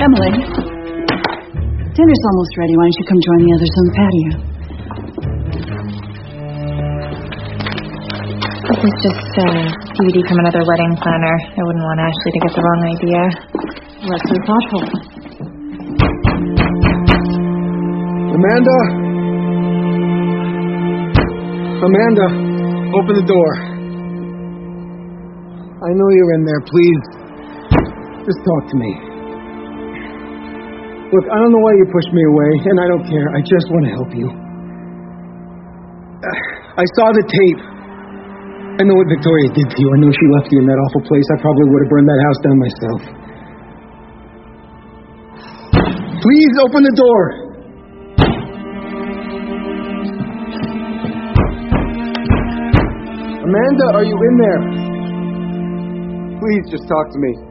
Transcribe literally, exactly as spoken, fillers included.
Emily, dinner's almost ready. Why don't you come join the others on the patio? This is just a D V D from another wedding planner. I wouldn't want Ashley to get the wrong idea. Well, that's so thoughtful. Amanda? Amanda, open the door. I know you're in there. Please, just talk to me. Look, I don't know why you pushed me away, and I don't care. I just want to help you. I saw the tape. I know what Victoria did to you. I know she left you in that awful place. I probably would have burned that house down myself. Please open the door. Amanda, are you in there? Please just talk to me.